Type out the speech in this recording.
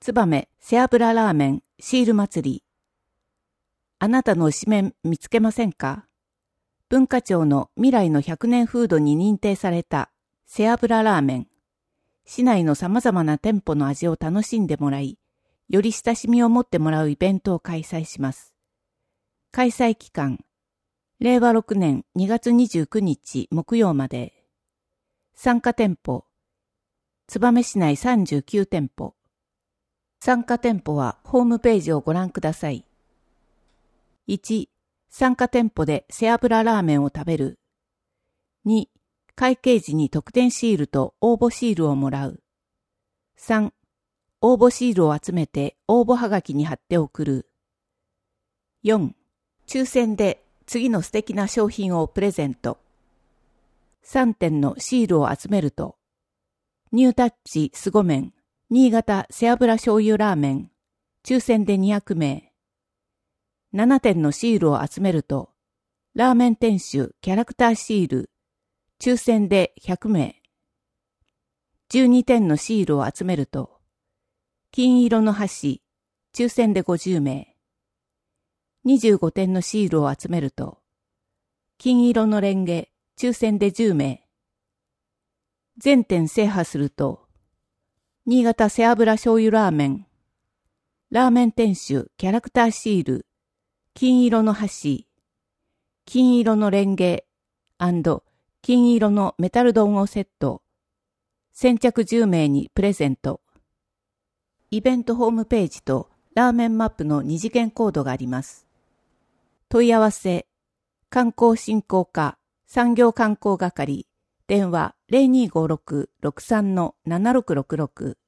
燕背脂ラーメンシール祭り。あなたの推しメン見つけませんか？文化庁の未来の100年フードに認定された背脂ラーメン。市内の様々な店舗の味を楽しんでもらい、より親しみを持ってもらうイベントを開催します。開催期間、令和6年2月29日木曜まで。参加店舗、燕市内39店舗。参加店舗はホームページをご覧ください。1、参加店舗で背脂ラーメンを食べる。2、会計時に特典シールと応募シールをもらう。3、応募シールを集めて応募はがきに貼って送る。4、抽選で次の素敵な商品をプレゼント。3点のシールを集めると、ニュータッチすご麺、新潟背脂醤油ラーメン、抽選で200名。7点のシールを集めると、ラーメン店主キャラクターシール、抽選で100名。12点のシールを集めると、金色の箸、抽選で50名。25点のシールを集めると、金色のレンゲ、抽選で10名。全店制覇すると、新潟背脂醤油ラーメン、ラーメン店主キャラクターシール、金色の箸、金色のレンゲ&金色のメタル丼をセット、先着10名にプレゼント。イベントホームページとラーメンマップの2次元コードがあります。問い合わせ、観光振興課、産業観光係、電話 0256-63-7666